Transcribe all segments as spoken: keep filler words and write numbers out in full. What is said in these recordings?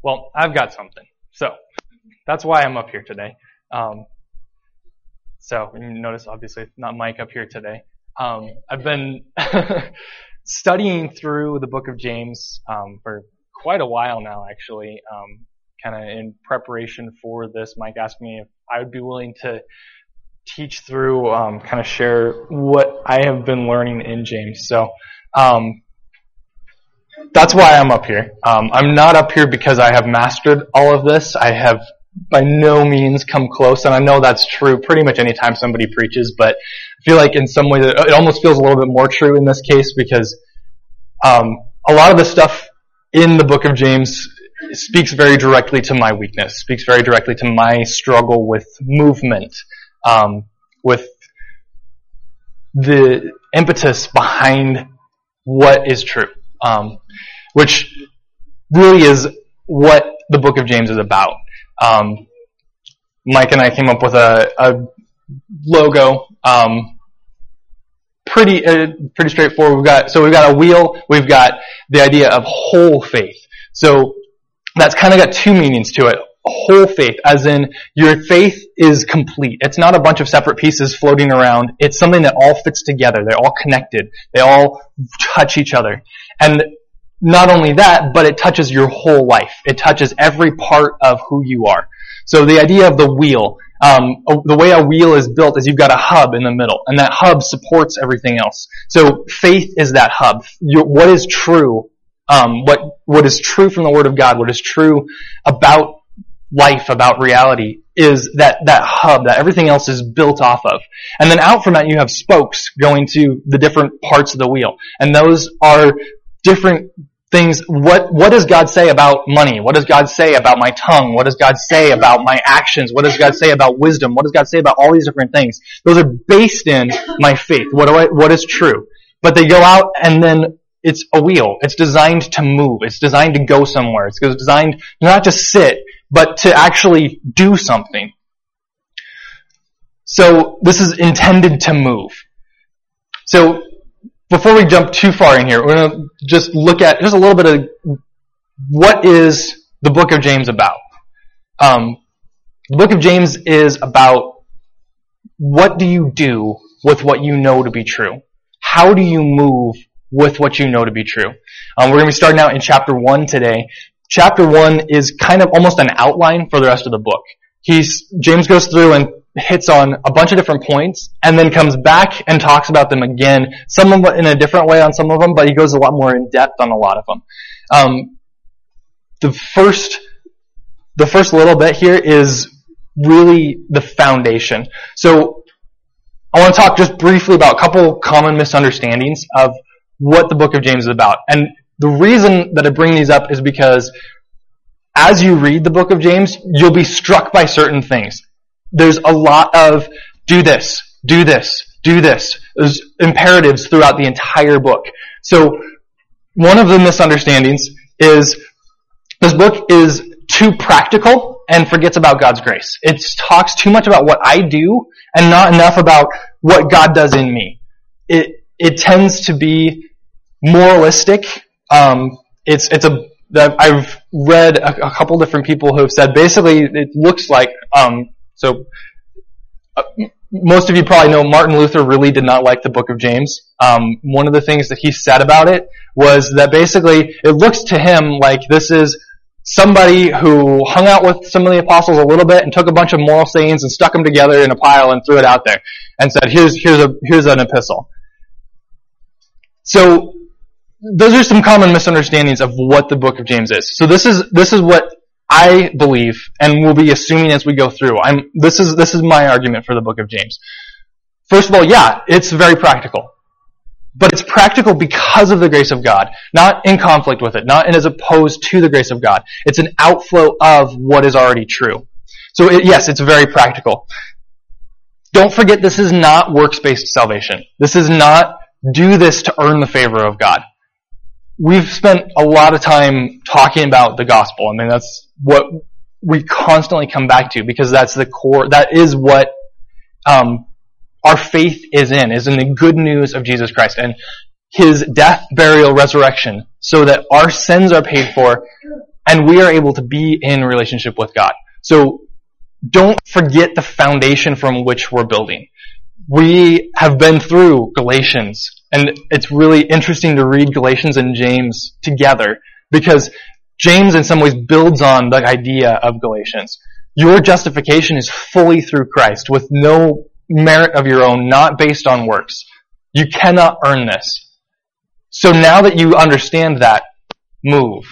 Well, I've got something. So that's why I'm up here today. Um, so you notice, obviously, not Mike up here today. Um, I've been studying through the book of James um, for quite a while now, actually, um, kind of in preparation for this. Mike asked me if I would be willing to teach through, um, kind of share what I have been learning in James. So um, that's why I'm up here. Um, I'm not up here because I have mastered all of this. I have by no means come close, and I know that's true pretty much any time somebody preaches, but I feel like in some way that it almost feels a little bit more true in this case because um, a lot of the stuff in the book of James speaks very directly to my weakness, speaks very directly to my struggle with movement, um, with the impetus behind what is true, um, which really is what the book of James is about. Um, Mike and I came up with a, a logo, um, pretty uh, pretty straightforward. We've got so we've got a wheel. We've got the idea of whole faith. So that's kind of got two meanings to it. Whole faith, as in your faith is complete. It's not a bunch of separate pieces floating around. It's something that all fits together. They're all connected. They all touch each other. And not only that, but it touches your whole life. It touches every part of who you are. So the idea of the wheel, um, the way a wheel is built is you've got a hub in the middle, and that hub supports everything else. So faith is that hub. Your, what is true, um, what what is true from the Word of God, what is true about life, about reality, is that that hub that everything else is built off of. And then out from that you have spokes going to the different parts of the wheel, and those are different things. What, what does God say about money? What does God say about my tongue? What does God say about my actions? What does God say about wisdom? What does God say about all these different things? Those are based in my faith. What do I, what is true? But they go out and then it's a wheel. It's designed to move. It's designed to go somewhere. It's designed to not just sit, but to actually do something. So this is intended to move. So before we jump too far in here, we're going to just look at just a little bit of what is the book of James about. Um, the book of James is about what do you do with what you know to be true? How do you move with what you know to be true? Um, we're going to be starting out in chapter one today. Chapter one is kind of almost an outline for the rest of the book. He's James goes through and hits on a bunch of different points and then comes back and talks about them again, some of them in a different way on some of them, but he goes a lot more in depth on a lot of them. Um, the first, the first little bit here is really the foundation. So I want to talk just briefly about a couple common misunderstandings of what the book of James is about. And the reason that I bring these up is because as you read the book of James, you'll be struck by certain things. There's a lot of do this, do this, do this. There's imperatives throughout the entire book. So one of the misunderstandings is this book is too practical and forgets about God's grace. It talks too much about what I do and not enough about what God does in me. It it tends to be moralistic. Um, it's it's a I've read a, a couple different people who have said basically it looks like um, so. Uh, most of you probably know Martin Luther really did not like the book of James. Um, one of the things that he said about it was that basically it looks to him like this is somebody who hung out with some of the apostles a little bit and took a bunch of moral sayings and stuck them together in a pile and threw it out there and said, "Here's here's a here's an epistle." So those are some common misunderstandings of what the book of James is. So this is this is what I believe, and we'll be assuming as we go through. I'm this is this is my argument for the book of James. First of all, yeah, it's very practical. But it's practical because of the grace of God, not in conflict with it, not as opposed to the grace of God. It's an outflow of what is already true. So it, yes, it's very practical. Don't forget this is not works-based salvation. This is not do this to earn the favor of God. We've spent a lot of time talking about the gospel. I mean, that's what we constantly come back to because that's the core, that is what um, our faith is in, is in the good news of Jesus Christ and His death, burial, resurrection, so that our sins are paid for and we are able to be in relationship with God. So don't forget the foundation from which we're building. We have been through Galatians, and it's really interesting to read Galatians and James together, because James in some ways builds on the idea of Galatians. Your justification is fully through Christ, with no merit of your own, not based on works. You cannot earn this. So now that you understand that, move.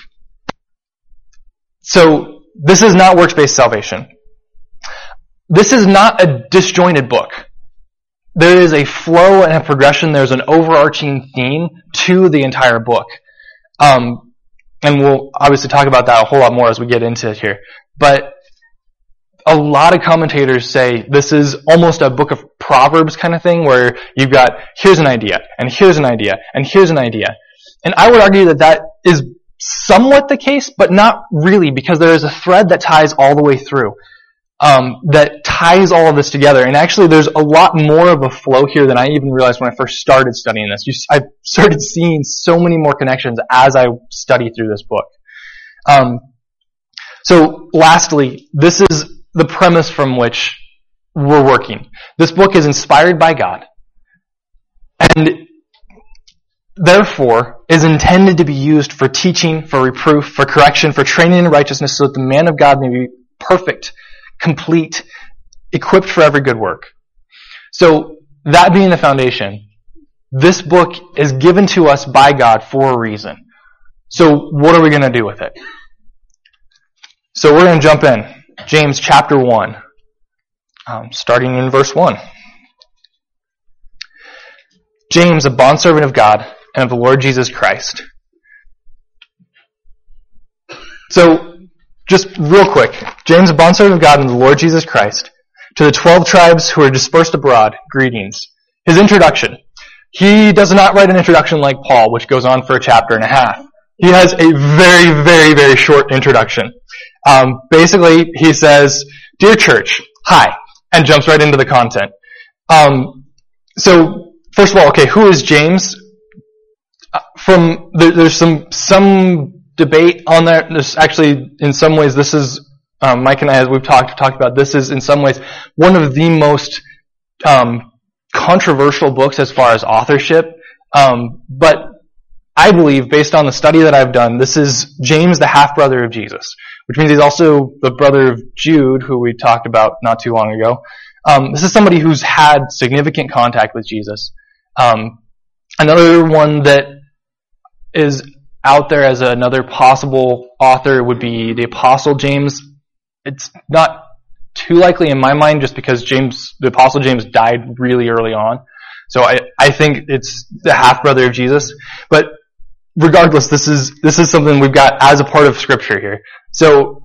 So this is not works-based salvation. This is not a disjointed book. There is a flow and a progression. There's an overarching theme to the entire book. Um, and we'll obviously talk about that a whole lot more as we get into it here. But a lot of commentators say this is almost a book of Proverbs kind of thing, where you've got, here's an idea, and here's an idea, and here's an idea. And I would argue that that is somewhat the case, but not really, because there is a thread that ties all the way through, um, that ties all of this together. And actually there's a lot more of a flow here than I even realized when I first started studying this. You, I started seeing so many more connections as I studied through this book. Um, so lastly, this is the premise from which we're working. This book is inspired by God, and therefore is intended to be used for teaching, for reproof, for correction, for training in righteousness, so that the man of God may be perfect, complete, equipped for every good work. So, that being the foundation, this book is given to us by God for a reason. So, what are we going to do with it? So, we're going to jump in. James chapter one, um, starting in verse one. James, a bondservant of God and of the Lord Jesus Christ. So, just real quick, James, a bondservant of God and the Lord Jesus Christ, to the twelve tribes who are dispersed abroad, greetings. His introduction. He does not write an introduction like Paul, which goes on for a chapter and a half. He has a very, very, very short introduction. Um, basically, he says, "Dear church, hi," and jumps right into the content. Um, so, first of all, okay, who is James? Uh, from there, there's some some debate on that. There's actually, in some ways, this is um, Mike and I, as we've talked talked about. This is, in some ways, one of the most um, controversial books as far as authorship. Um, but I believe, based on the study that I've done, this is James, the half-brother of Jesus, which means he's also the brother of Jude, who we talked about not too long ago. Um, this is somebody who's had significant contact with Jesus. Um, another one that is out there as another possible author would be the Apostle James. It's not too likely in my mind, just because James, the Apostle James, died really early on. So I, I think it's the half-brother of Jesus. But regardless, this is this is something we've got as a part of Scripture here. So,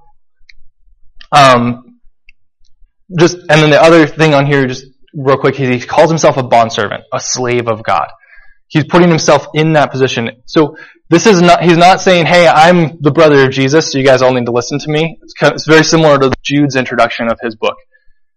um, just and then the other thing on here, just real quick, he calls himself a bondservant, a slave of God. He's putting himself in that position. So this is not, he's not saying, "Hey, I'm the brother of Jesus, so you guys all need to listen to me." It's, kind of, it's very similar to Jude's introduction of his book.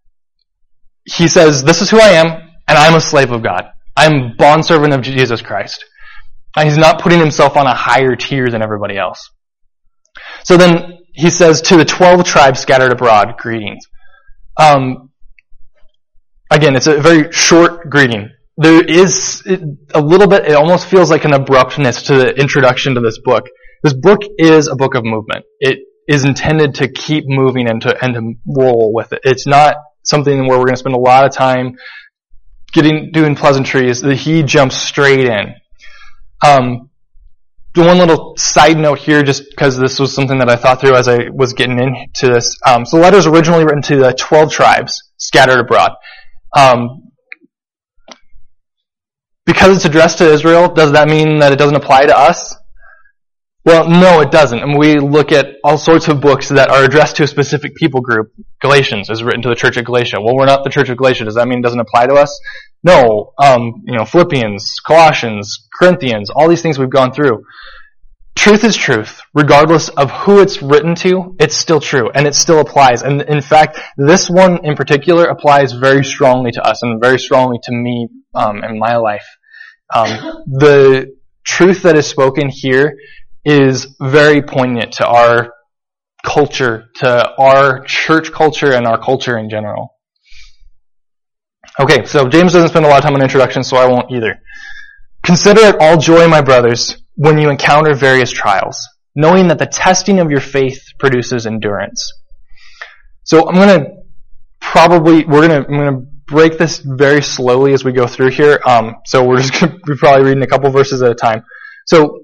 He says, "This is who I am, and I'm a slave of God. I'm bondservant of Jesus Christ." And he's not putting himself on a higher tier than everybody else. So then he says, "To the twelve tribes scattered abroad, greetings." Um, again, it's a very short greeting. There is a little bit, it almost feels like an abruptness to the introduction to this book. This book is a book of movement. It is intended to keep moving and to, and to roll with it. It's not something where we're going to spend a lot of time getting, doing pleasantries. He jumps straight in. Um, one little side note here, just because this was something that I thought through as I was getting into this. Um, so the letter is originally written to the twelve tribes scattered abroad. Um, because it's addressed to Israel, does that mean that it doesn't apply to us? Well, no, it doesn't. And we look at all sorts of books that are addressed to a specific people group. Galatians is written to the church of Galatia. Well, we're not the church of Galatia. Does that mean it doesn't apply to us? No. Um, you know, Philippians, Colossians, Corinthians, all these things we've gone through. Truth is truth. Regardless of who it's written to, it's still true, and it still applies. And in fact, this one in particular applies very strongly to us and very strongly to me um, in my life. Um, the truth that is spoken here is very poignant to our culture, to our church culture and our culture in general. Okay, so James doesn't spend a lot of time on introduction, so I won't either. Consider it all joy, my brothers, when you encounter various trials, knowing that the testing of your faith produces endurance. So I'm going to probably, we're going to, I'm going to break this very slowly as we go through here. Um, so we're just going to be probably reading a couple verses at a time. So,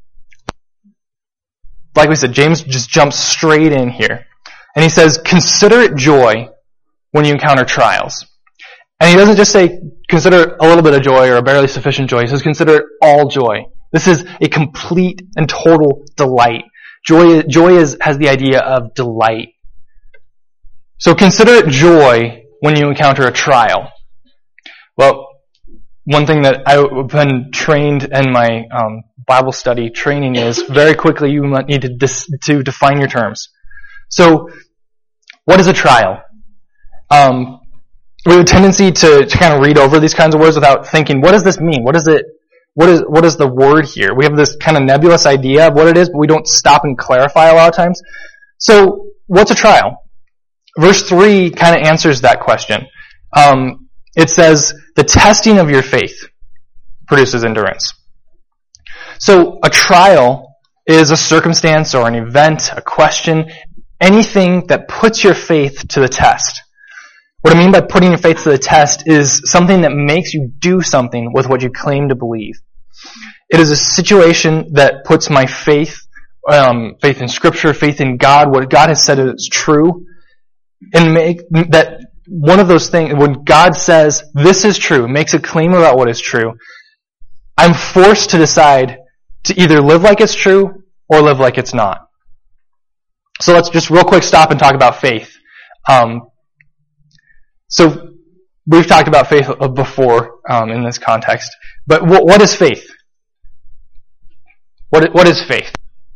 like we said, James just jumps straight in here. And he says, consider it joy when you encounter trials. And he doesn't just say, consider a little bit of joy or a barely sufficient joy. He says, consider it all joy. This is a complete and total delight. Joy, joy is, has the idea of delight. So consider it joy when you encounter a trial. Well, one thing that I've been trained in my um, Bible study training is very quickly you might need to, dis- to define your terms. So, what is a trial? Um, we have a tendency to, to kind of read over these kinds of words without thinking, what does this mean? What is it? What is what is the word here? We have this kind of nebulous idea of what it is, but we don't stop and clarify a lot of times. So, what's a trial? Verse three kind of answers that question. Um, it says, the testing of your faith produces endurance. So a trial is a circumstance or an event, a question, anything that puts your faith to the test. What I mean by putting your faith to the test is something that makes you do something with what you claim to believe. It is a situation that puts my faith, um, faith in Scripture, faith in God, what God has said is true, and make that one of those things, when God says, this is true, makes a claim about what is true, I'm forced to decide to either live like it's true or live like it's not. So let's just real quick stop and talk about faith. Um, so we've talked about faith before um, in this context, but what, what is faith? What, what is faith?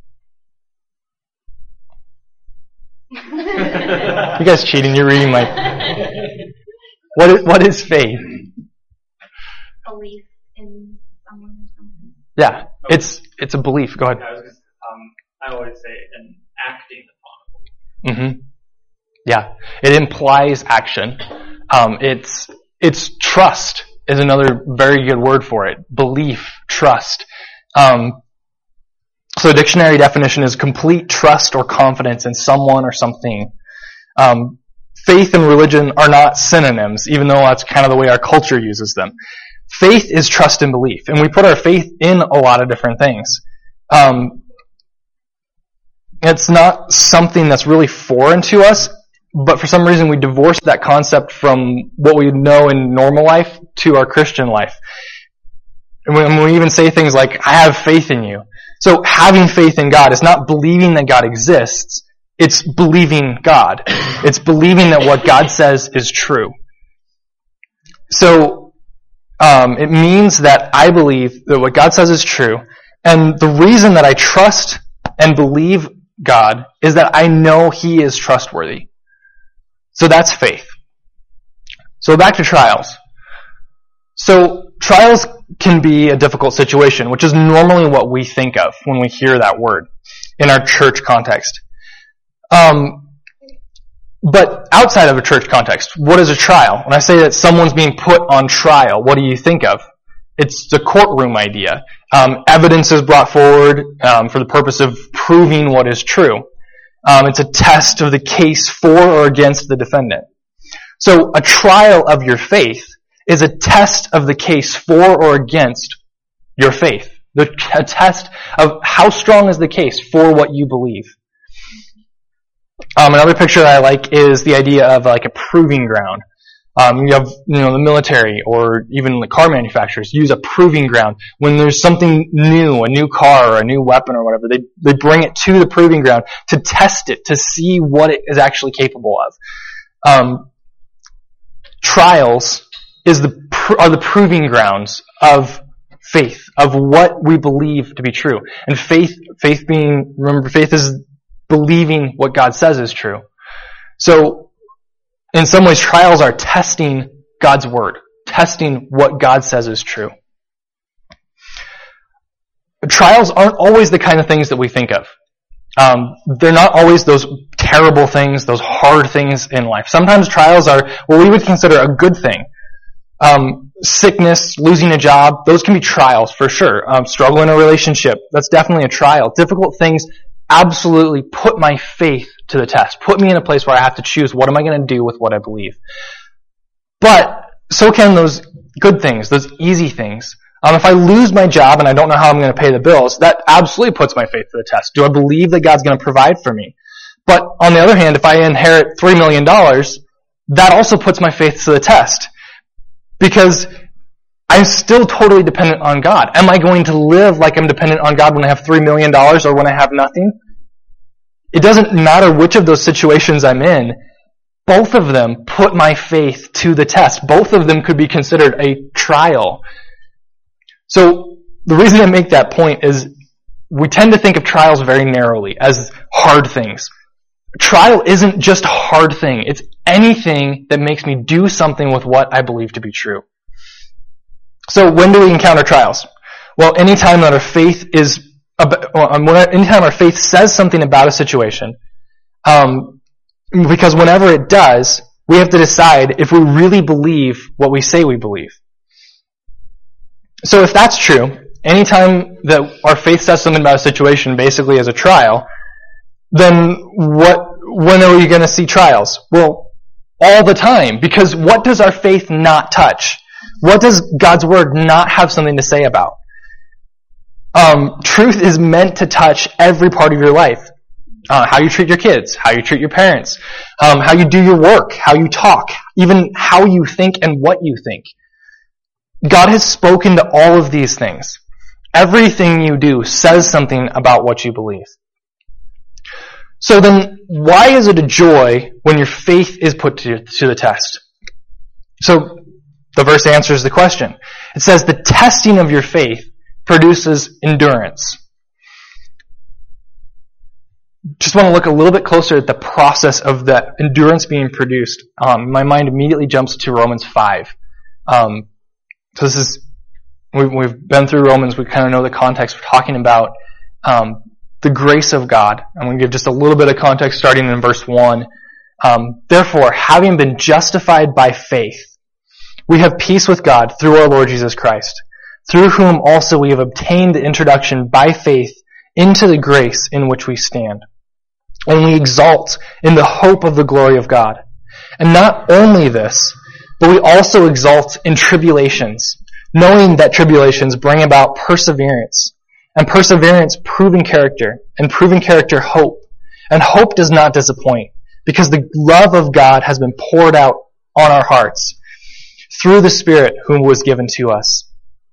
You guys cheating, you're reading my... What is, what is faith? Belief in someone or something. Yeah, it's it's a belief. Go ahead. I, was just, um, I always say an acting upon Mm-hmm. Yeah, it implies action. Um, it's it's trust is another very good word for it. Belief, trust. Um, so the dictionary definition is complete trust or confidence in someone or something. Um, faith and religion are not synonyms, even though that's kind of the way our culture uses them. Faith is trust and belief, and we put our faith in a lot of different things. Um, it's not something that's really foreign to us, but for some reason we divorce that concept from what we know in normal life to our Christian life. And when we even say things like, I have faith in you. So having faith in God is not believing that God exists. It's believing God. It's believing that what God says is true. So um, it means that I believe that what God says is true. And the reason that I trust and believe God is that I know He is trustworthy. So that's faith. So back to trials. So trials can be a difficult situation, which is normally what we think of when we hear that word in our church context. Um, but outside of a church context, what is a trial? When I say that someone's being put on trial, what do you think of? It's the courtroom idea. Um, evidence is brought forward um, for the purpose of proving what is true. Um, it's a test of the case for or against the defendant. So a trial of your faith is a test of the case for or against your faith. The, a test of how strong is the case for what you believe. Um, another picture that I like is the idea of like a proving ground. Um, you have, you know, the military or even the car manufacturers use a proving ground. When there's something new, a new car or a new weapon or whatever, they, they bring it to the proving ground to test it, to see what it is actually capable of. Um, trials is the, are the proving grounds of faith, of what we believe to be true. And faith, faith being, remember, faith is believing what God says is true. So, in some ways, trials are testing God's word, testing what God says is true. Trials aren't always the kind of things that we think of. Um, they're not always those terrible things, those hard things in life. Sometimes trials are what we would consider a good thing. Um, sickness, losing a job, those can be trials for sure. Um, struggle in a relationship, that's definitely a trial. Difficult things absolutely put my faith to the test. Put me in a place where I have to choose what am I going to do with what I believe. But so can those good things, those easy things. Um, if I lose my job and I don't know how I'm going to pay the bills, that absolutely puts my faith to the test. Do I believe that God's going to provide for me? But on the other hand, if I inherit three million dollars, that also puts my faith to the test. Because I'm still totally dependent on God. Am I going to live like I'm dependent on God when I have three million dollars or when I have nothing? It doesn't matter which of those situations I'm in. Both of them put my faith to the test. Both of them could be considered a trial. So the reason I make that point is we tend to think of trials very narrowly as hard things. Trial isn't just a hard thing. It's anything that makes me do something with what I believe to be true. So when do we encounter trials? Well, anytime that our faith is, anytime our faith says something about a situation, um, because whenever it does, we have to decide if we really believe what we say we believe. So if that's true, anytime that our faith says something about a situation basically as a trial, then what, when are we going to see trials? Well, all the time. Because what does our faith not touch? What does God's Word not have something to say about? Um, truth is meant to touch every part of your life. Uh, how you treat your kids, how you treat your parents, um, how you do your work, how you talk, even how you think and what you think. God has spoken to all of these things. Everything you do says something about what you believe. So then, why is it a joy when your faith is put to, to the test? So, the verse answers the question. It says, the testing of your faith produces endurance. Just want to look a little bit closer at the process of that endurance being produced. Um, my mind immediately jumps to Romans five. Um, so this is, we've, we've been through Romans, we kind of know the context. We're talking about um, the grace of God. I'm going to give just a little bit of context starting in verse one. Um, Therefore, having been justified by faith, we have peace with God through our Lord Jesus Christ, through whom also we have obtained the introduction by faith into the grace in which we stand. And we exult in the hope of the glory of God. And not only this, but we also exult in tribulations, knowing that tribulations bring about perseverance, and perseverance proven character, and proven character hope. And hope does not disappoint, because the love of God has been poured out on our hearts through the Spirit whom was given to us.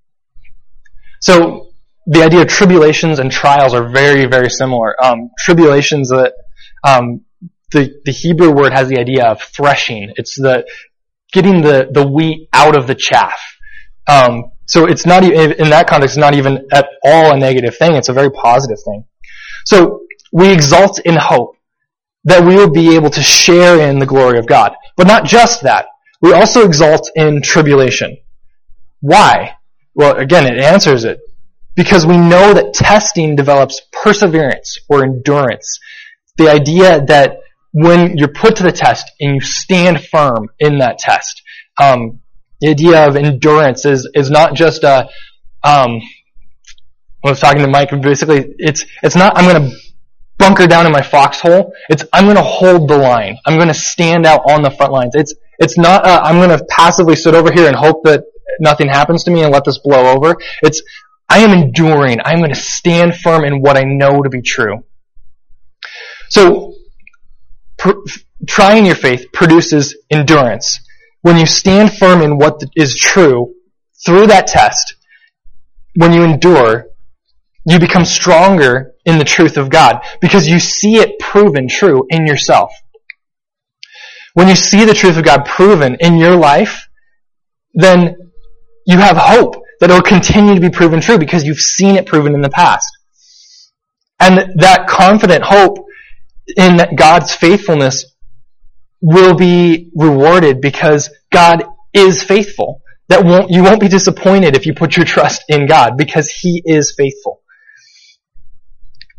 So, the idea of tribulations and trials are very, very similar. Um, tribulations, that um, the the Hebrew word has the idea of threshing. It's the getting the, the wheat out of the chaff. Um, so it's not even, in that context, not even at all a negative thing. It's a very positive thing. So we exult in hope that we will be able to share in the glory of God. But not just that. We also exult in tribulation. Why? Well, again, it answers it. Because we know that testing develops perseverance or endurance. The idea that when you're put to the test and you stand firm in that test, um, the idea of endurance is is not just a. Um, I was talking to Mike. Basically, it's it's not I'm going to bunker down in my foxhole. It's I'm going to hold the line. I'm going to stand out on the front lines. It's it's not uh, I'm going to passively sit over here and hope that nothing happens to me and let this blow over. It's I am enduring. I'm going to stand firm in what I know to be true. So, pr- trying your faith produces endurance. When you stand firm in what is true through that test, when you endure, you become stronger in the truth of God because you see it proven true in yourself. When you see the truth of God proven in your life, then you have hope that it will continue to be proven true because you've seen it proven in the past. And that confident hope in God's faithfulness will be rewarded because God is faithful. That won't, you won't be disappointed if you put your trust in God because He is faithful.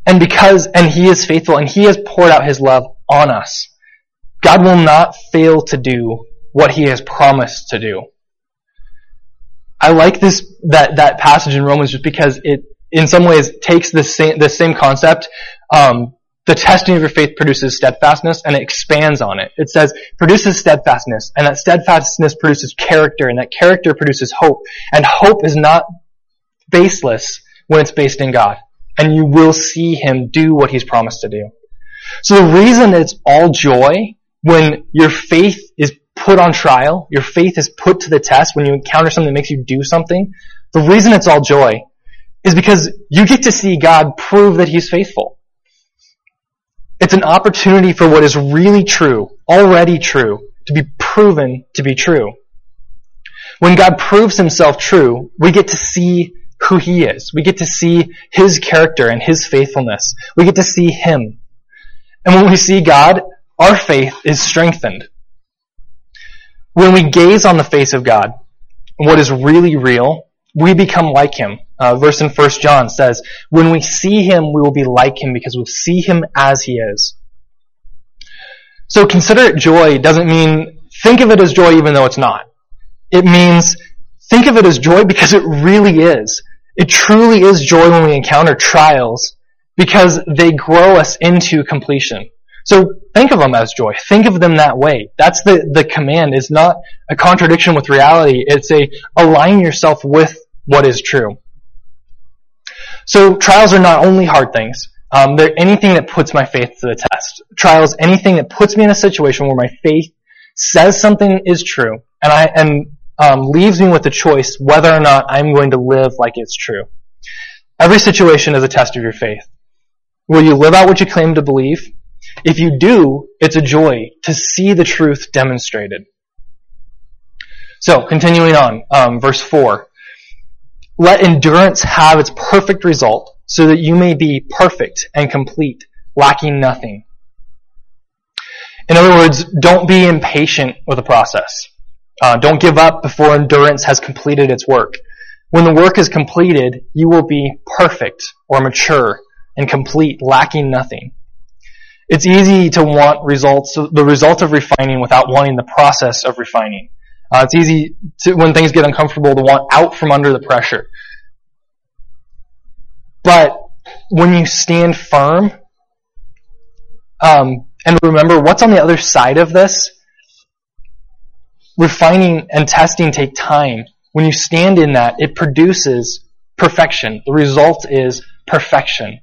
And because, and He is faithful, and He has poured out His love on us, God will not fail to do what He has promised to do. I like this, that, that passage in Romans just because it, in some ways, takes the same, the same concept. Um, the testing of your faith produces steadfastness, and it expands on it. It says, produces steadfastness, and that steadfastness produces character, and that character produces hope. And hope is not baseless when it's based in God. And you will see Him do what He's promised to do. So the reason it's all joy when your faith is put on trial, your faith is put to the test, when you encounter something that makes you do something, the reason it's all joy is because you get to see God prove that He's faithful. It's an opportunity for what is really true, already true, to be proven to be true. When God proves Himself true, we get to see who He is. We get to see His character and His faithfulness. We get to see Him. And when we see God, our faith is strengthened. When we gaze on the face of God, what is really real, we become like Him. Uh, verse in First John says, when we see Him, we will be like Him because we'll see Him as He is. So consider it joy doesn't mean think of it as joy even though it's not. It means think of it as joy because it really is. It truly is joy when we encounter trials because they grow us into completion. So think of them as joy. Think of them that way. That's the, the command. It's not a contradiction with reality. It's a align yourself with what is true. So trials are not only hard things. Um, they're anything that puts my faith to the test. Trials, anything that puts me in a situation where my faith says something is true and I and um, leaves me with the choice whether or not I'm going to live like it's true. Every situation is a test of your faith. Will you live out what you claim to believe? If you do, it's a joy to see the truth demonstrated. So, continuing on, um, verse four. Let endurance have its perfect result, so that you may be perfect and complete, lacking nothing. In other words, don't be impatient with the process. Uh, don't give up before endurance has completed its work. When the work is completed, you will be perfect or mature and complete, lacking nothing. It's easy to want results, the result of refining without wanting the process of refining. Uh, it's easy to, when things get uncomfortable, to want out from under the pressure. But when you stand firm, um, and remember what's on the other side of this, refining and testing take time. When you stand in that, it produces perfection. The result is perfection.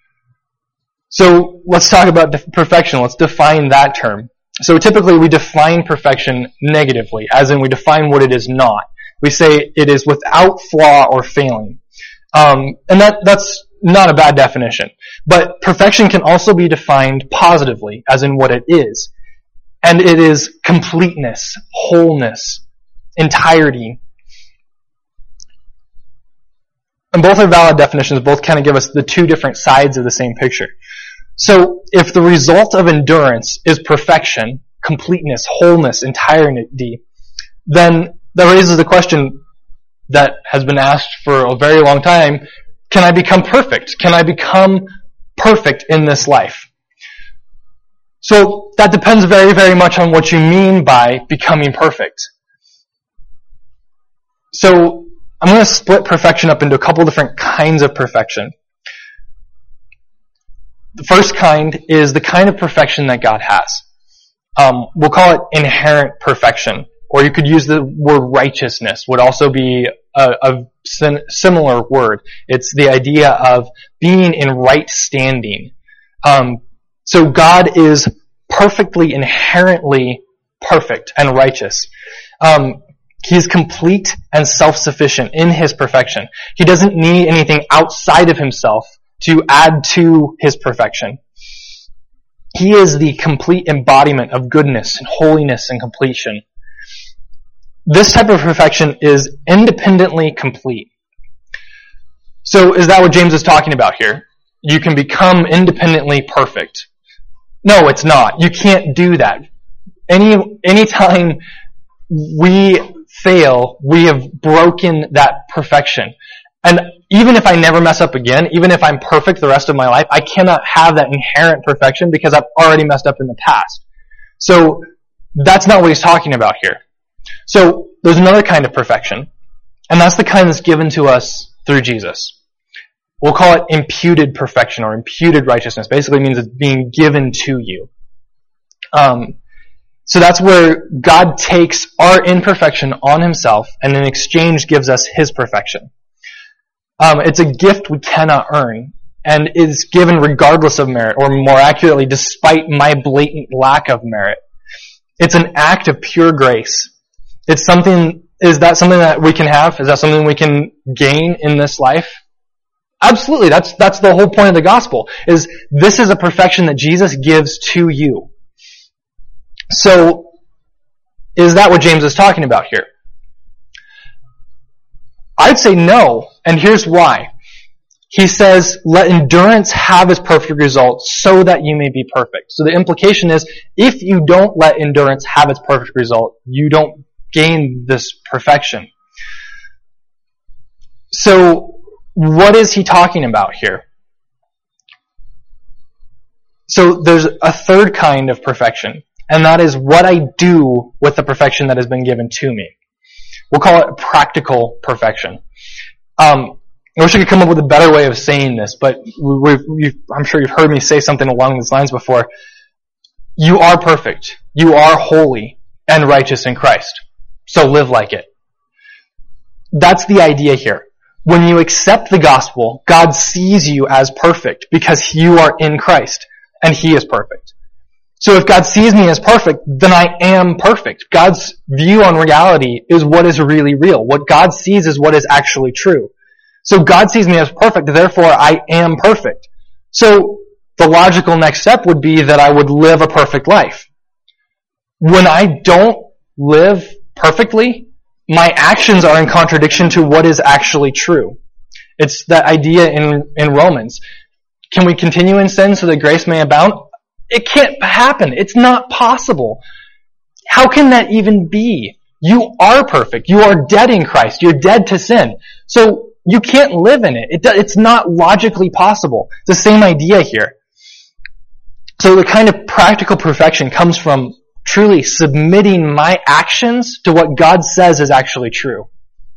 So let's talk about def- perfection. Let's define that term. So typically we define perfection negatively, as in we define what it is not. We say it is without flaw or failing. Um, and that, that's not a bad definition. But perfection can also be defined positively, as in what it is. And it is completeness, wholeness, entirety. And both are valid definitions. Both kind of give us the two different sides of the same picture. So, if the result of endurance is perfection, completeness, wholeness, entirety, then that raises the question that has been asked for a very long time, can I become perfect? Can I become perfect in this life? So, that depends very, very much on what you mean by becoming perfect. So, I'm going to split perfection up into a couple different kinds of perfection. The first kind is the kind of perfection that God has. Um, we'll call it inherent perfection, or you could use the word righteousness, would also be a, a similar word. It's the idea of being in right standing. Um, so God is perfectly, inherently perfect and righteous. Um, he is complete and self-sufficient in His perfection. He doesn't need anything outside of Himself to add to His perfection. He is the complete embodiment of goodness and holiness and completion. This type of perfection is independently complete. So is that what James is talking about here? You can become independently perfect. No, it's not. You can't do that. Any anytime we fail, we have broken that perfection. And even if I never mess up again, even if I'm perfect the rest of my life, I cannot have that inherent perfection because I've already messed up in the past. So that's not what he's talking about here. So there's another kind of perfection, and that's the kind that's given to us through Jesus. We'll call it imputed perfection or imputed righteousness. Basically means it's being given to you. Um, so that's where God takes our imperfection on himself and in exchange gives us his perfection. Um, it's a gift we cannot earn and is given regardless of merit, or more accurately, despite my blatant lack of merit. It's an act of pure grace. It's something, is that something that we can have? Is that something we can gain in this life? Absolutely. That's, that's the whole point of the gospel, is this is a perfection that Jesus gives to you. So, is that what James is talking about here? I'd say no, and here's why. He says, let endurance have its perfect result so that you may be perfect. So the implication is, if you don't let endurance have its perfect result, you don't gain this perfection. So, what is he talking about here? So there's a third kind of perfection, and that is what I do with the perfection that has been given to me. We'll call it practical perfection. Um, I wish I could come up with a better way of saying this, but we've, we've, I'm sure you've heard me say something along these lines before. You are perfect. You are holy and righteous in Christ. So live like it. That's the idea here. When you accept the gospel, God sees you as perfect because you are in Christ and he is perfect. So if God sees me as perfect, then I am perfect. God's view on reality is what is really real. What God sees is what is actually true. So God sees me as perfect, therefore I am perfect. So the logical next step would be that I would live a perfect life. When I don't live perfectly, my actions are in contradiction to what is actually true. It's that idea in, in Romans. Can we continue in sin so that grace may abound? It can't happen. It's not possible. How can that even be? You are perfect. You are dead in Christ. You're dead to sin. So you can't live in it. it. It's not logically possible. It's the same idea here. So the kind of practical perfection comes from truly submitting my actions to what God says is actually true.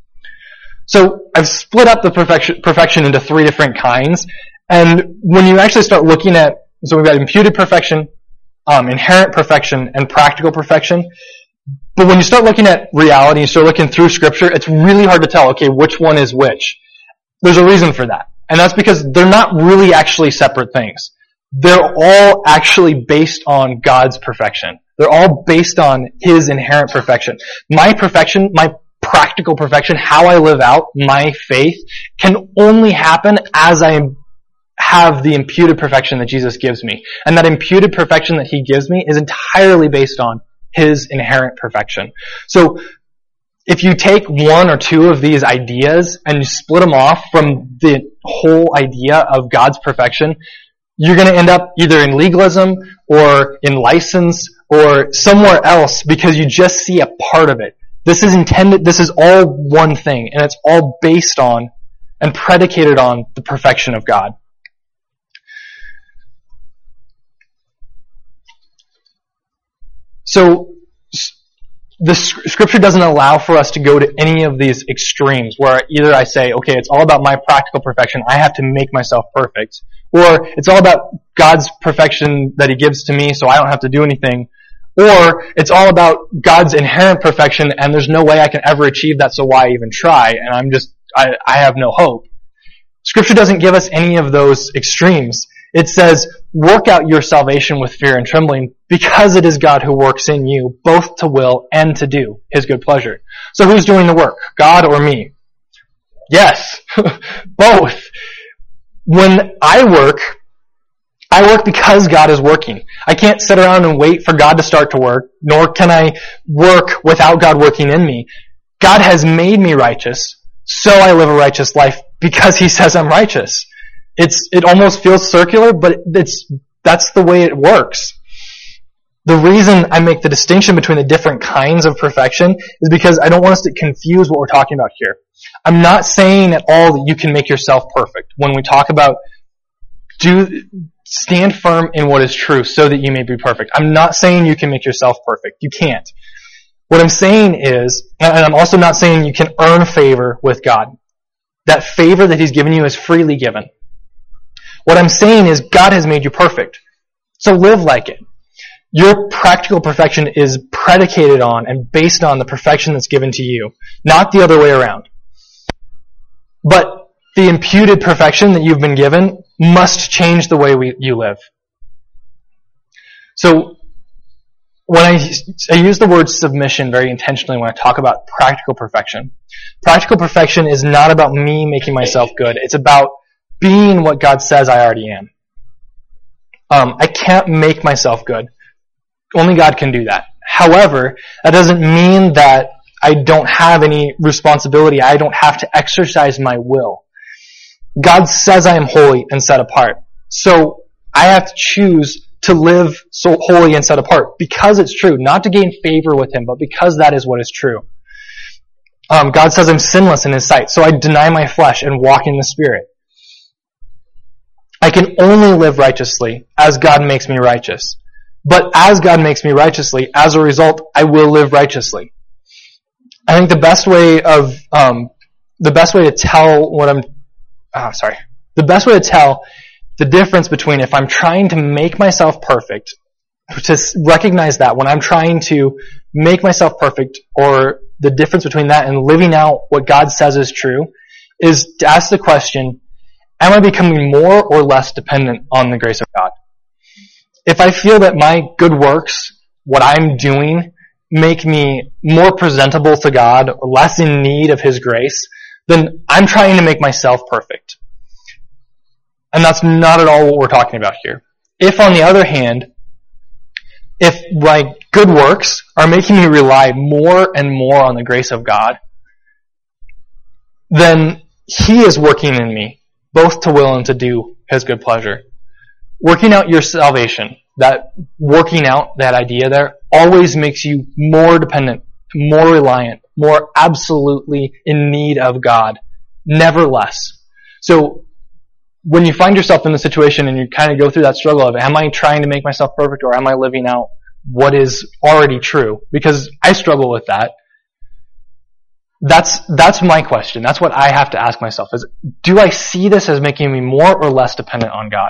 So I've split up the perfection, perfection into three different kinds. And when you actually start looking at, so we've got imputed perfection, um, inherent perfection, and practical perfection. But when you start looking at reality, you start looking through Scripture, it's really hard to tell, okay, which one is which. There's a reason for that. And that's because they're not really actually separate things. They're all actually based on God's perfection. They're all based on his inherent perfection. My perfection, my practical perfection, how I live out my faith, can only happen as I have the imputed perfection that Jesus gives me. And that imputed perfection that he gives me is entirely based on his inherent perfection. So, if you take one or two of these ideas and you split them off from the whole idea of God's perfection, you're going to end up either in legalism or in license or somewhere else because you just see a part of it. This is intended, this is all one thing, and it's all based on and predicated on the perfection of God. So, the Scripture doesn't allow for us to go to any of these extremes where either I say, okay, it's all about my practical perfection, I have to make myself perfect, or it's all about God's perfection that he gives to me so I don't have to do anything, or it's all about God's inherent perfection and there's no way I can ever achieve that, so why even try, and I'm just, I, I have no hope. Scripture doesn't give us any of those extremes. It says, work out your salvation with fear and trembling, because it is God who works in you, both to will and to do his good pleasure. So who's doing the work? God or me? Yes, both. When I work, I work because God is working. I can't sit around and wait for God to start to work, nor can I work without God working in me. God has made me righteous, so I live a righteous life because he says I'm righteous. It's, it almost feels circular, but it's, that's the way it works. The reason I make the distinction between the different kinds of perfection is because I don't want us to confuse what we're talking about here. I'm not saying at all that you can make yourself perfect. When we talk about do stand firm in what is true so that you may be perfect. I'm not saying you can make yourself perfect. You can't. What I'm saying is, and I'm also not saying you can earn favor with God. That favor that He's given you is freely given. What I'm saying is God has made you perfect. So live like it. Your practical perfection is predicated on and based on the perfection that's given to you, not the other way around. But the imputed perfection that you've been given must change the way we, you live. So when I, I use the word submission very intentionally when I talk about practical perfection. Practical perfection is not about me making myself good. It's about being what God says I already am. Um, I can't make myself good. Only God can do that. However, that doesn't mean that I don't have any responsibility. I don't have to exercise my will. God says I am holy and set apart. So I have to choose to live so holy and set apart because it's true, not to gain favor with Him, but because that is what is true. Um, God says I'm sinless in His sight, so I deny my flesh and walk in the Spirit. I can only live righteously as God makes me righteous. But as God makes me righteously, as a result, I will live righteously. I think the best way of um, the best way to tell what I'm oh, sorry, the best way to tell the difference between if I'm trying to make myself perfect, to recognize that when I'm trying to make myself perfect, or the difference between that and living out what God says is true, is to ask the question, am I becoming more or less dependent on the grace of God? If I feel that my good works, what I'm doing, make me more presentable to God, or less in need of His grace, then I'm trying to make myself perfect. And that's not at all what we're talking about here. If, on the other hand, if my good works are making me rely more and more on the grace of God, then He is working in me, both to will and to do His good pleasure. Working out your salvation, that working out, that idea there, always makes you more dependent, more reliant, more absolutely in need of God, never less. So, when you find yourself in the situation and you kind of go through that struggle of, am I trying to make myself perfect or am I living out what is already true? Because I struggle with that. That's, that's my question. That's what I have to ask myself is, do I see this as making me more or less dependent on God?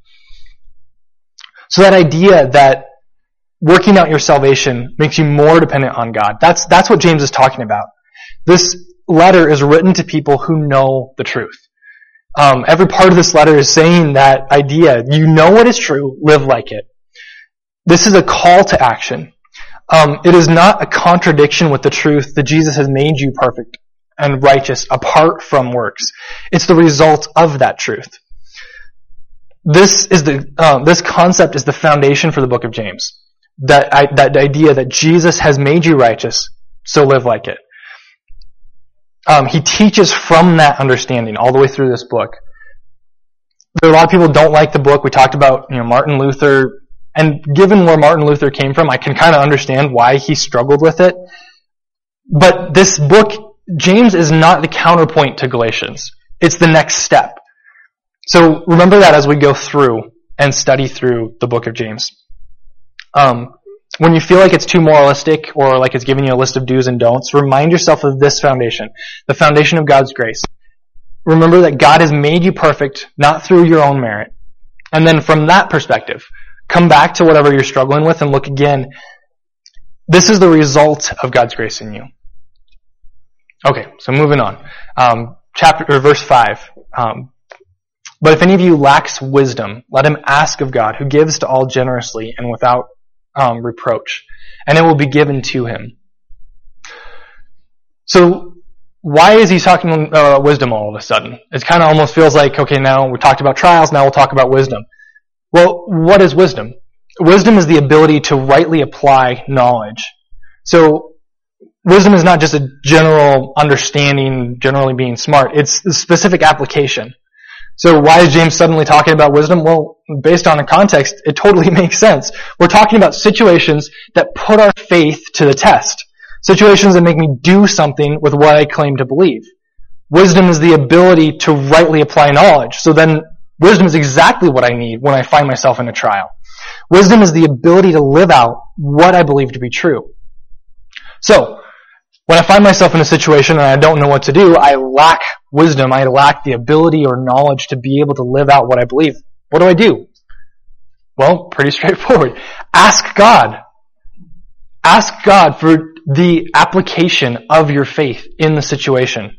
So that idea that working out your salvation makes you more dependent on God, that's, that's what James is talking about. This letter is written to people who know the truth. Um, every part of this letter is saying that idea. You know what is true, live like it. This is a call to action. Um, it is not a contradiction with the truth that Jesus has made you perfect and righteous apart from works. It's the result of that truth. This is the uh, this concept is the foundation for the book of James. That I, that idea that Jesus has made you righteous, so live like it. Um, he teaches from that understanding all the way through this book. There are a lot of people who don't like the book. We talked about, you know, Martin Luther, and given where Martin Luther came from, I can kind of understand why he struggled with it. But this book, James, is not the counterpoint to Galatians. It's the next step. So remember that as we go through and study through the book of James. Um, when you feel like it's too moralistic or like it's giving you a list of do's and don'ts, remind yourself of this foundation, the foundation of God's grace. Remember that God has made you perfect, not through your own merit. And then from that perspective, come back to whatever you're struggling with and look again. This is the result of God's grace in you. Okay, so moving on. Um, chapter or verse five. Um, but if any of you lacks wisdom, let him ask of God, who gives to all generously and without um, reproach, and it will be given to him. So, why is he talking uh, wisdom all of a sudden? It kind of almost feels like, okay, now we talked about trials, now we'll talk about wisdom. Well, what is wisdom? Wisdom is the ability to rightly apply knowledge. So, wisdom is not just a general understanding, generally being smart. It's a specific application. So why is James suddenly talking about wisdom? Well, based on the context, it totally makes sense. We're talking about situations that put our faith to the test. Situations that make me do something with what I claim to believe. Wisdom is the ability to rightly apply knowledge. So then wisdom is exactly what I need when I find myself in a trial. Wisdom is the ability to live out what I believe to be true. So, when I find myself in a situation and I don't know what to do, I lack wisdom, I lack the ability or knowledge to be able to live out what I believe. What do I do? Well, pretty straightforward. Ask God. Ask God for the application of your faith in the situation.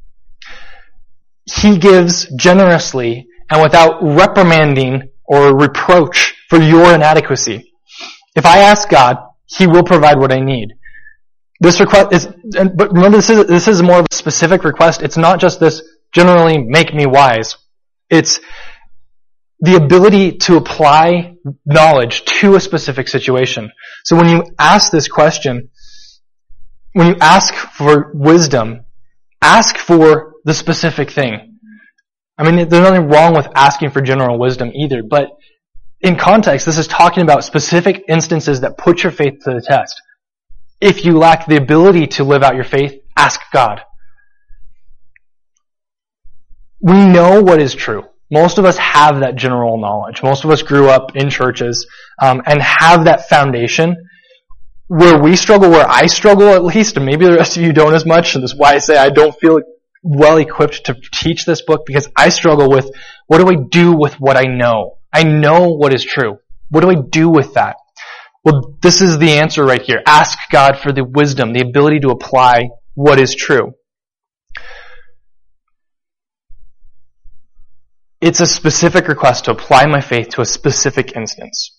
He gives generously and without reprimanding or reproach for your inadequacy. If I ask God, He will provide what I need. This request is, but remember, this is this is more of a specific request. It's not just this generally make me wise. It's the ability to apply knowledge to a specific situation. So when you ask this question, when you ask for wisdom, ask for the specific thing. I mean, there's nothing wrong with asking for general wisdom either, but in context, this is talking about specific instances that put your faith to the test. If you lack the ability to live out your faith, ask God. We know what is true. Most of us have that general knowledge. Most of us grew up in churches um, and have that foundation. Where we struggle, where I struggle at least, and maybe the rest of you don't as much, and that's why I say I don't feel well equipped to teach this book, because I struggle with, what do I do with what I know? I know what is true. What do I do with that? Well, this is the answer right here. Ask God for the wisdom, the ability to apply what is true. It's a specific request to apply my faith to a specific instance.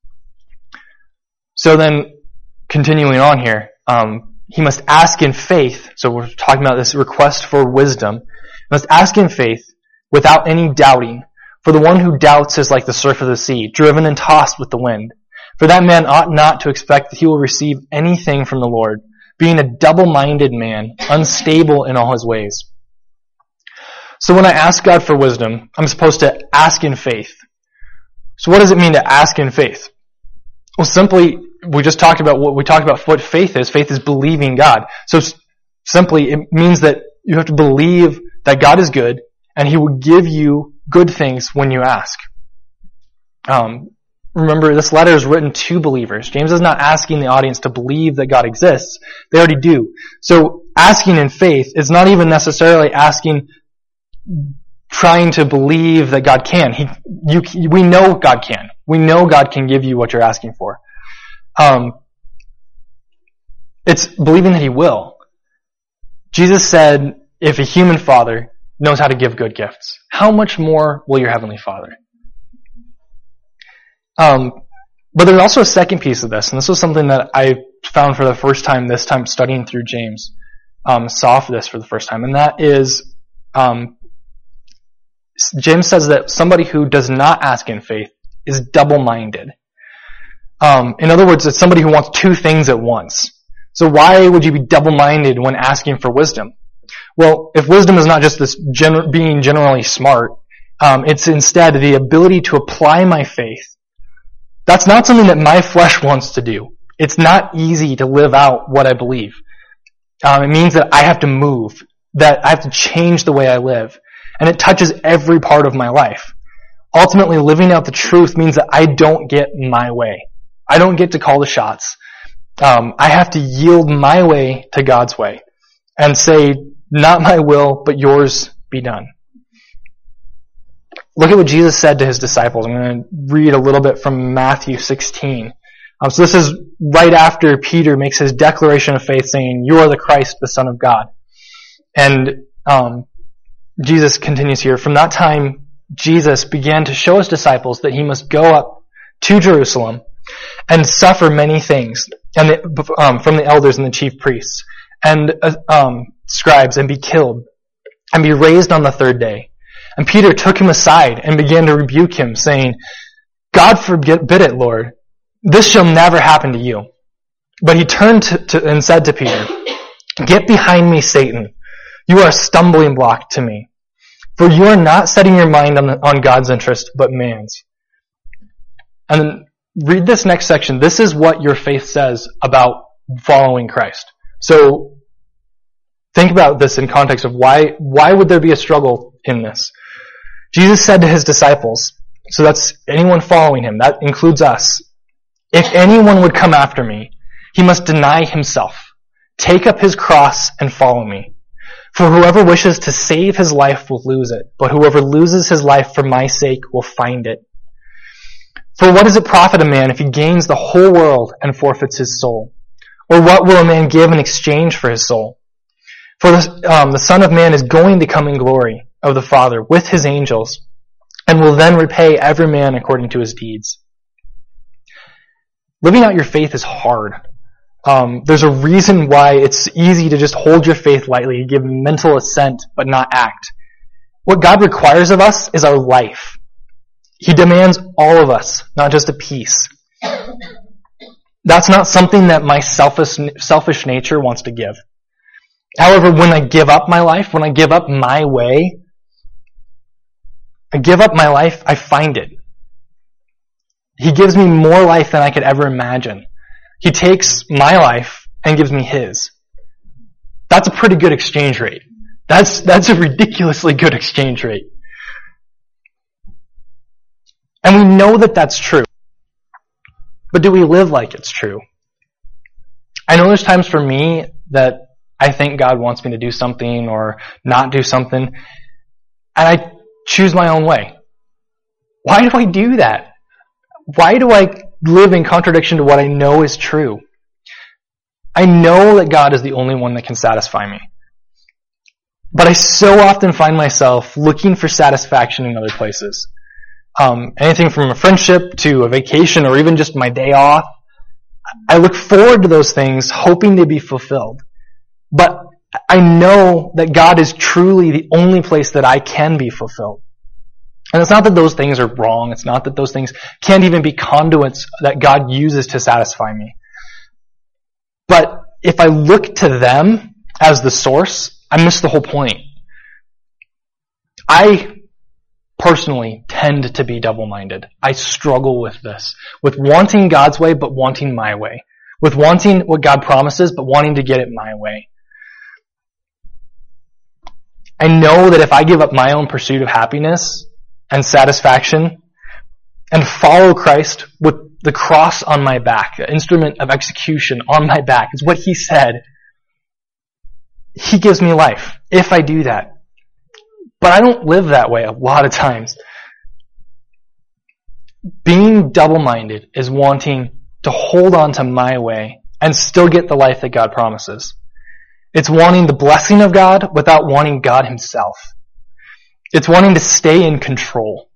So then, continuing on here, um, he must ask in faith. So we're talking about this request for wisdom. He must ask in faith without any doubting. For the one who doubts is like the surf of the sea, driven and tossed with the wind. For that man ought not to expect that he will receive anything from the Lord, being a double-minded man, unstable in all his ways. So when I ask God for wisdom, I'm supposed to ask in faith. So what does it mean to ask in faith? Well, simply, we just talked about what we talked about what faith is. Faith is believing God. So simply, it means that you have to believe that God is good and He will give you good things when you ask. Um, remember, this letter is written to believers. James is not asking the audience to believe that God exists. They already do. So asking in faith is not even necessarily asking, trying to believe that God can. He, you, we know God can. We know God can give you what you're asking for. Um, it's believing that He will. Jesus said, if a human father knows how to give good gifts, how much more will your heavenly Father? Um, but there's also a second piece of this, and this was something that I found for the first time this time studying through James, um, saw for this for the first time, and that is, um, James says that somebody who does not ask in faith is double-minded. Um, in other words, it's somebody who wants two things at once. So why would you be double-minded when asking for wisdom? Well, if wisdom is not just this gener- being generally smart, um, it's instead the ability to apply my faith. That's not something that my flesh wants to do. It's not easy to live out what I believe. Um, it means that I have to move, that I have to change the way I live. And it touches every part of my life. Ultimately, living out the truth means that I don't get my way. I don't get to call the shots. Um, I have to yield my way to God's way and say, not my will, but yours be done. Look at what Jesus said to His disciples. I'm going to read a little bit from Matthew sixteen. Um, so this is right after Peter makes his declaration of faith saying, you are the Christ, the Son of God. And um, Jesus continues here. From that time, Jesus began to show His disciples that He must go up to Jerusalem and suffer many things and the, um, from the elders and the chief priests and uh, um, scribes and be killed and be raised on the third day. And Peter took him aside and began to rebuke him, saying, God forbid it, Lord. This shall never happen to you. But he turned to, to, and said to Peter, get behind me, Satan. You are a stumbling block to me. For you are not setting your mind on, the, on God's interest, but man's. And then read this next section. This is what your faith says about following Christ. So, Think about this in context of why, why would there be a struggle in this? Jesus said to his disciples, so that's anyone following him, that includes us, if anyone would come after me, he must deny himself, take up his cross, and follow me. For whoever wishes to save his life will lose it, but whoever loses his life for my sake will find it. For what does it profit a man if he gains the whole world and forfeits his soul? Or what will a man give in exchange for his soul? For the, um, the Son of Man is going to come in glory of the Father with his angels, and will then repay every man according to his deeds. Living out your faith is hard. Um, there's a reason why it's easy to just hold your faith lightly, give mental assent, but not act. What God requires of us is our life. He demands all of us, not just a piece. That's not something that my selfish, selfish nature wants to give. However, when I give up my life, when I give up my way, I give up my life, I find it. He gives me more life than I could ever imagine. He takes my life and gives me his. That's a pretty good exchange rate. That's, that's a ridiculously good exchange rate. And we know that that's true. But do we live like it's true? I know there's times for me that I think God wants me to do something or not do something, and I choose my own way. Why do I do that? Why do I live in contradiction to what I know is true? I know that God is the only one that can satisfy me. But I so often find myself looking for satisfaction in other places. Um, anything from a friendship to a vacation or even just my day off. I look forward to those things hoping to be fulfilled. But I know that God is truly the only place that I can be fulfilled. And it's not that those things are wrong. It's not that those things can't even be conduits that God uses to satisfy me. But if I look to them as the source, I miss the whole point. I personally tend to be double-minded. I struggle with this. With wanting God's way, but wanting my way. With wanting what God promises, but wanting to get it my way. I know that if I give up my own pursuit of happiness and satisfaction and follow Christ with the cross on my back, the instrument of execution on my back, it's what he said. He gives me life if I do that. But I don't live that way a lot of times. Being double-minded is wanting to hold on to my way and still get the life that God promises. It's wanting the blessing of God without wanting God himself. It's wanting to stay in control.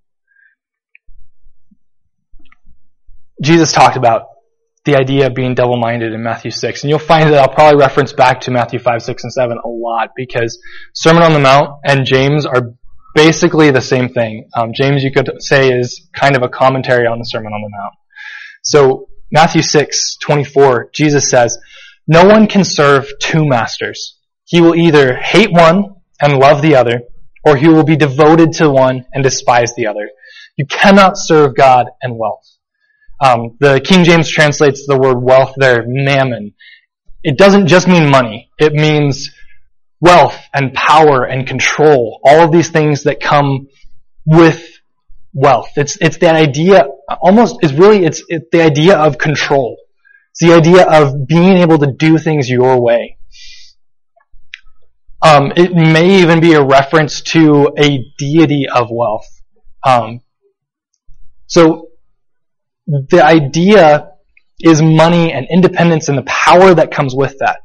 Jesus talked about the idea of being double-minded in Matthew six, and you'll find that I'll probably reference back to Matthew five, six, and seven a lot because Sermon on the Mount and James are basically the same thing. Um, James, you could say, is kind of a commentary on the Sermon on the Mount. So Matthew six, twenty-four, Jesus says, "No one can serve two masters. He will either hate one and love the other, or he will be devoted to one and despise the other. You cannot serve God and wealth." Um, the King James translates the word wealth there, mammon. It doesn't just mean money. It means wealth and power and control. All of these things that come with wealth. It's it's that idea, almost, is really, it's, it's the idea of control. It's the idea of being able to do things your way. Um, it may even be a reference to a deity of wealth. Um, so the idea is money and independence and the power that comes with that.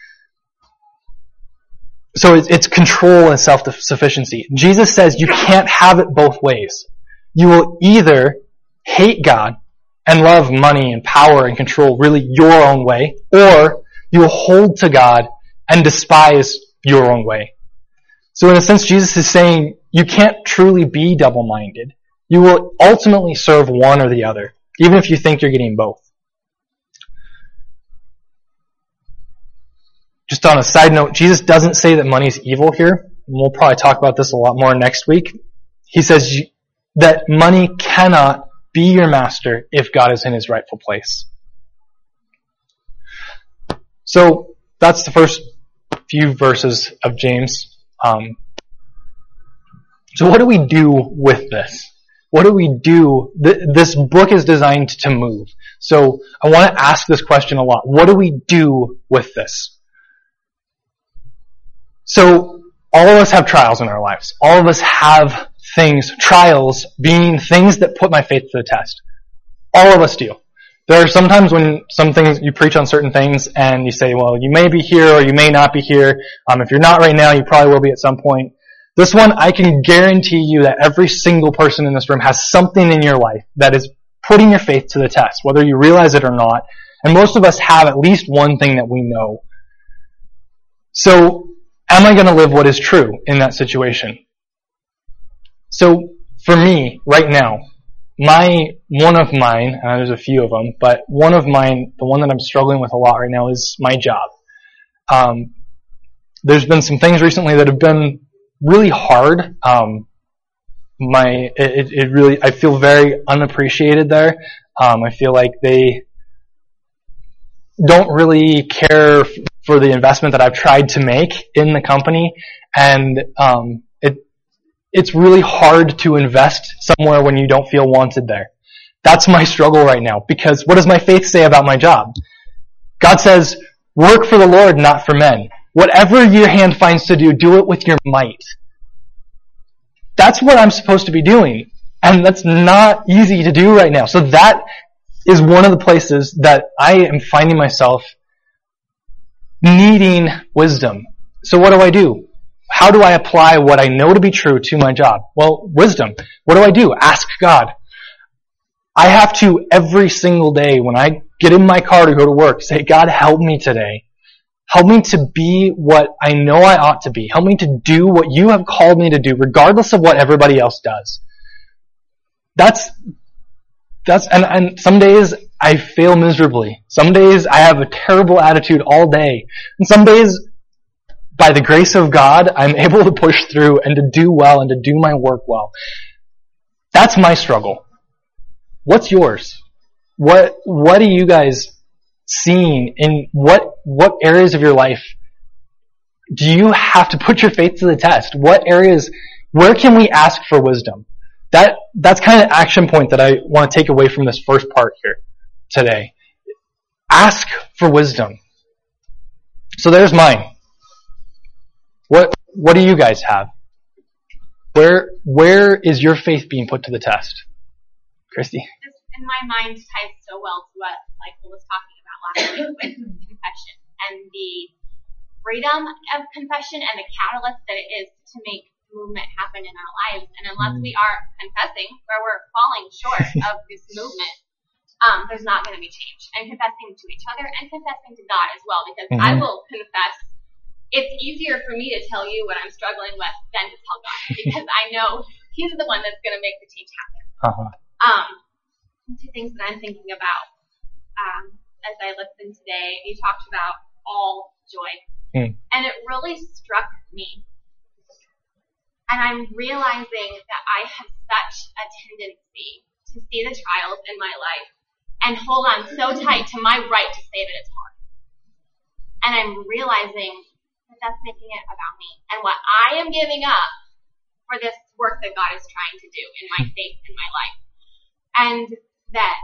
So it's, it's control and self-sufficiency. Jesus says you can't have it both ways. You will either hate God and love money and power and control really your own way, or you will hold to God and despise your own way. So in a sense, Jesus is saying you can't truly be double-minded. You will ultimately serve one or the other, even if you think you're getting both. Just on a side note, Jesus doesn't say that money is evil here. And we'll probably talk about this a lot more next week. He says that money cannot be your master if God is in his rightful place. So that's the first few verses of James. Um, so what do we do with this? What do we do? Th- this book is designed to move. So I want to ask this question a lot. What do we do with this? So all of us have trials in our lives. All of us have things, trials being things that put my faith to the test. All of us do. There are sometimes when some things, you preach on certain things and you say, well, you may be here or you may not be here. Um, if you're not right now, you probably will be at some point. This one, I can guarantee you that every single person in this room has something in your life that is putting your faith to the test, whether you realize it or not. And most of us have at least one thing that we know. So, am I going to live what is true in that situation? So, for me, right now, my, one of mine, uh, there's a few of them, but one of mine, the one that I'm struggling with a lot right now is my job. Um, there's been some things recently that have been really hard. Um, my, it, it really, I feel very unappreciated there. Um, I feel like they don't really care for the investment that I've tried to make in the company, and um, it it's really hard to invest somewhere when you don't feel wanted there. That's my struggle right now, because what does my faith say about my job? God says, work for the Lord, not for men. Whatever your hand finds to do, do it with your might. That's what I'm supposed to be doing, and that's not easy to do right now. So that is one of the places that I am finding myself needing wisdom. So what do I do? How do I apply what I know to be true to my job? Well, wisdom. What do I do? Ask God. I have to every single day when I get in my car to go to work say, God, help me today. Help me to be what I know I ought to be. Help me to do what you have called me to do, regardless of what everybody else does. That's, that's, and, and some days I fail miserably. Some days I have a terrible attitude all day. And some days, by the grace of God, I'm able to push through and to do well and to do my work well. That's my struggle. What's yours? What, what are you guys seeing in what, what areas of your life do you have to put your faith to the test? What areas, where can we ask for wisdom? That, that's kind of action point that I want to take away from this first part here today. Ask for wisdom. So there's mine. What, what do you guys have? Where, where is your faith being put to the test? Christy? This, in my mind, ties so well to what Michael was talking about last week with confession and the freedom of confession and the catalyst that it is to make movement happen in our lives. And unless we are confessing where we're falling short of this movement, um, there's not going to be change. And confessing to each other and confessing to God as well, because mm-hmm. I will confess. It's easier for me to tell you what I'm struggling with than to tell God, because I know He's the one that's going to make the change happen. Uh-huh. Um, two things that I'm thinking about um, as I listened today. You talked about all joy, mm. and it really struck me. And I'm realizing that I have such a tendency to see the trials in my life and hold on so tight to my right to say that it's hard. And I'm realizing that that's making it about me and what I am giving up for this work that God is trying to do in my faith in my life. And that,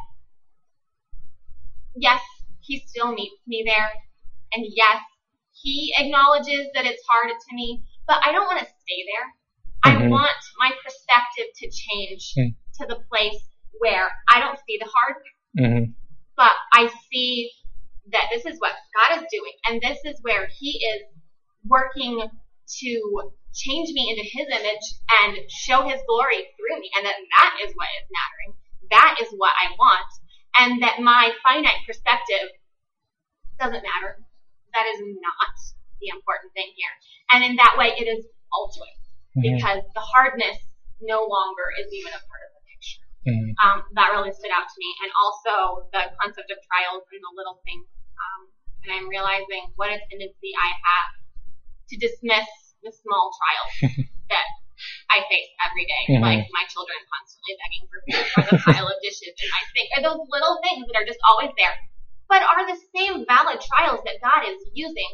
yes, He still meets me there. And yes, He acknowledges that it's hard to me, but I don't want to stay there. Mm-hmm. I want my perspective to change mm-hmm. to the place where I don't see the hard, mm-hmm. but I see that this is what God is doing, and this is where He is working to change me into His image and show His glory through me, and that that is what is mattering. That is what I want, and that my finite perspective doesn't matter. That is not the important thing here. And in that way, it is all joy. Mm-hmm. Because the hardness no longer is even a part of the picture. Mm-hmm. Um, that really stood out to me. And also the concept of trials and the little things. Um, and I'm realizing what a tendency I have to dismiss the small trials that I face every day. Mm-hmm. Like my children constantly begging for food, or the pile of dishes in my sink, or those little things that are just always there. But are the same valid trials that God is using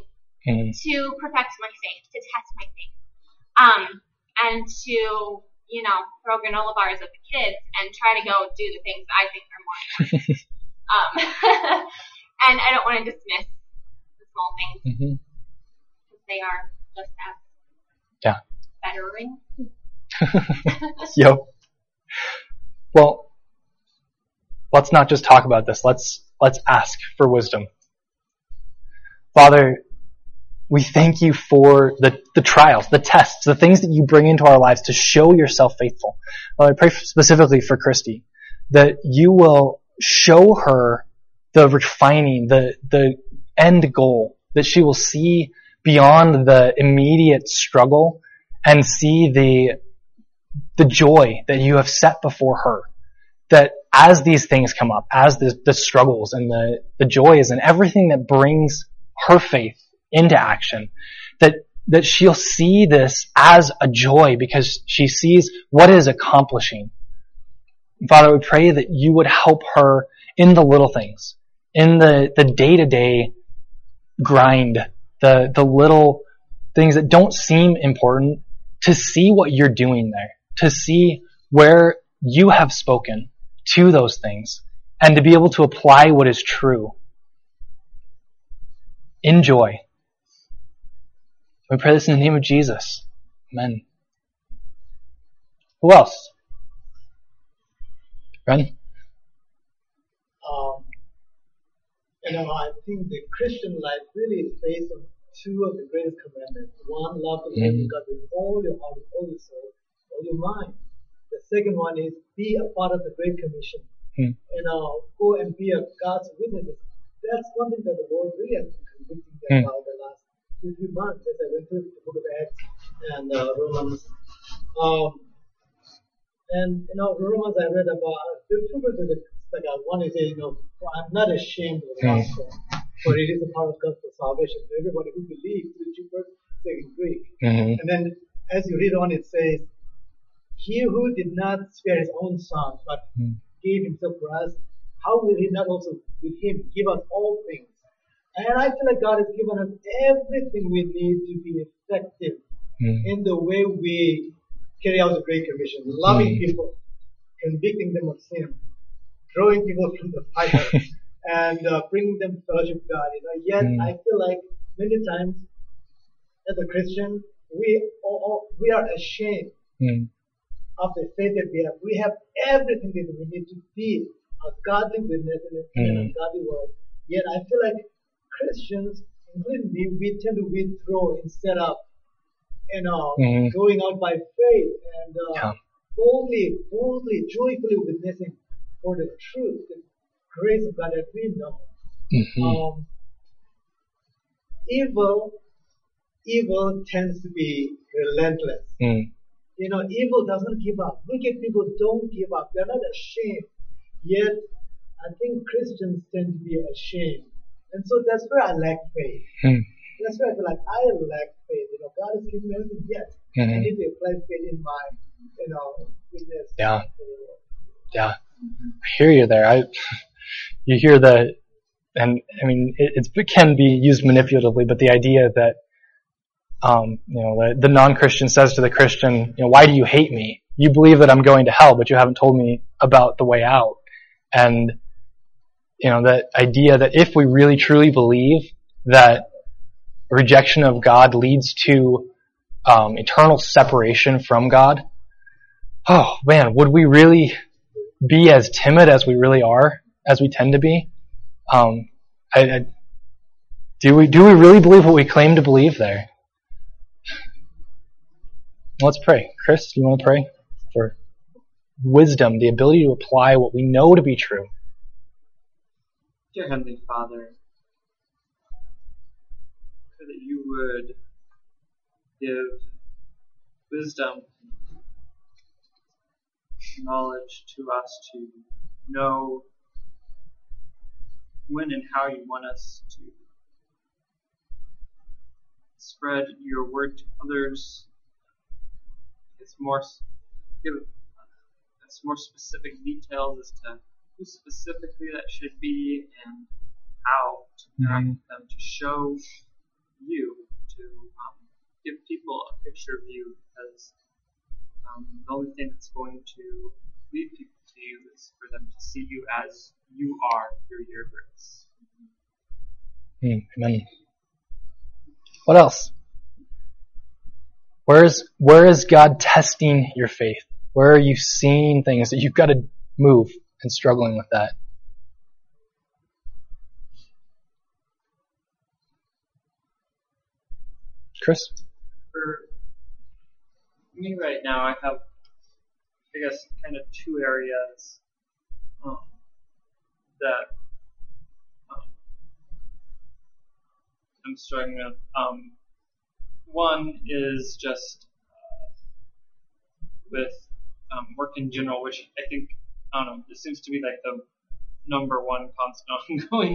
mm. to perfect my faith, to test my faith, um, and to, you know, throw granola bars at the kids and try to go do the things I think are more important. um, and I don't want to dismiss the small things because mm-hmm. they are just as yeah. bettering. Yep. Well, let's not just talk about this. Let's let's ask for wisdom. Father, we thank you for the, the trials, the tests, the things that you bring into our lives to show yourself faithful. Well, I pray specifically for Christy, that you will show her the refining, the the end goal, that she will see beyond the immediate struggle and see the the joy that you have set before her. That as these things come up, as the, the struggles and the, the joys and everything that brings her faith into action, that that she'll see this as a joy because she sees what it is accomplishing. Father, we pray that you would help her in the little things, in the, the day-to-day grind, the, the little things that don't seem important, to see what you're doing there, to see where you have spoken to those things, and to be able to apply what is true in joy. We pray this in the name of Jesus. Amen. Who else? Ren? Um, you know, I think the Christian life really is based on two of the greatest commandments. One, love the Lord your God with all your heart, with all your soul, all your mind. The second one is be a part of the Great Commission. Hmm. You know, go and be a God's witness. That's one thing that the Lord really has been convicting me Hmm. about the last two, three months as I went through the book of Acts and uh, Romans. Um, and, you know, Romans I read about, there are two verses that stuck out. One is, you know, I'm not ashamed of the gospel, for it is a part of gospel salvation to everybody who believes, to the Jew first, second Greek. Mm-hmm. And then as you read on, it says, he who did not spare his own son, but mm. gave himself for us, how will he not also with him give us all things? And I feel like God has given us everything we need to be effective mm. in the way we carry out the Great Commission, loving mm. people, convicting them of sin, drawing people from the fire, and uh, bringing them to fellowship with God. You know, yet mm. I feel like many times as a Christian, we all, we are ashamed mm. of the faith that we have. We have everything that we need to be a godly witness in a, mm. in a godly world. Yet I feel like Christians, including me, we tend to withdraw instead of, you know, mm. going out by faith and uh, yeah. boldly, boldly, joyfully witnessing for the truth, the grace of God that we know. Mm-hmm. Um, evil, evil tends to be relentless. Mm. You know, evil doesn't give up. Wicked people don't give up. They're not ashamed. Yet, I think Christians tend to be ashamed. And so that's where I lack faith. Mm. That's where I feel like I lack faith. You know, God has given me everything yet. Mm-hmm. I need to apply faith in my, you know, witness. Yeah. Yeah. I hear you there. I, you hear the, and I mean, it, it's, it can be used manipulatively, but the idea that, um, you know, the, the non-Christian says to the Christian, you know, why do you hate me? You believe that I'm going to hell, but you haven't told me about the way out. And, you know, that idea that if we really truly believe that rejection of God leads to um, eternal separation from God, oh man, would we really be as timid as we really are, as we tend to be? Um, I, I, do we do we really believe what we claim to believe there? Let's pray. Chris, do you want to pray for wisdom, the ability to apply what we know to be true? Dear Heavenly Father, pray that you would give wisdom, knowledge to us to know when and how you want us to spread your word to others. It's more give us more specific details as to who specifically that should be and how to guide mm-hmm. them to show you um, give people a picture of you, because um, the only thing that's going to lead people to you is for them to see you as you are through your grace. Mm, amen. What else? Where is where is God testing your faith? Where are you seeing things that you've got to move and struggling with that? Chris? For me right now, I have, I guess, kind of two areas um, that um, I'm struggling with. Um, one is just uh, with um, work in general, which I think, I don't know, it seems to be like the number one constant ongoing